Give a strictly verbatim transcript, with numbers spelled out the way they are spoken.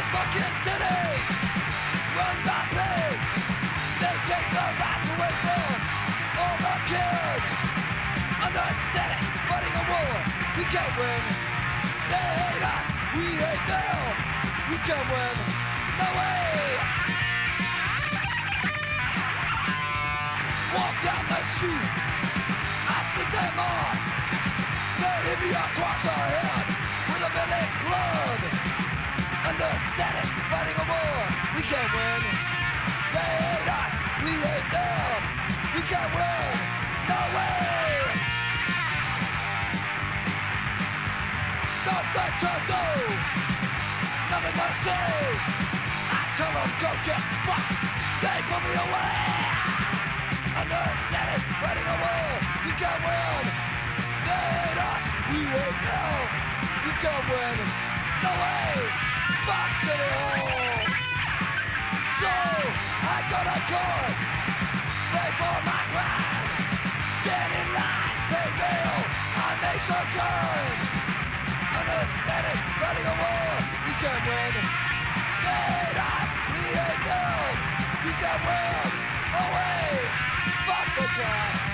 fucking cities run by pigs. They take the rights away from all the kids. Understand it, fighting a war, we can't win. They hate us, we hate them. We can win, no way. Walk down the street, I think I'm off. They hit me across the head with a billy club. Understand it, fighting a war, we can't win. They hate us, we hate them. We can't win, no way. Nothing to do, nothing to say. I tell them go get fucked, they put me away. Understand it, fighting a war, we can't win. They hate us, we hate them. We can't win, no way. Fuck City Hall. So I got a card, pay for my crime. Stand in line, pay bail, I make some time. Understand it, fighting a war, we can't win. They hate us, we hate them. We can't win, no way. Fuck the crime.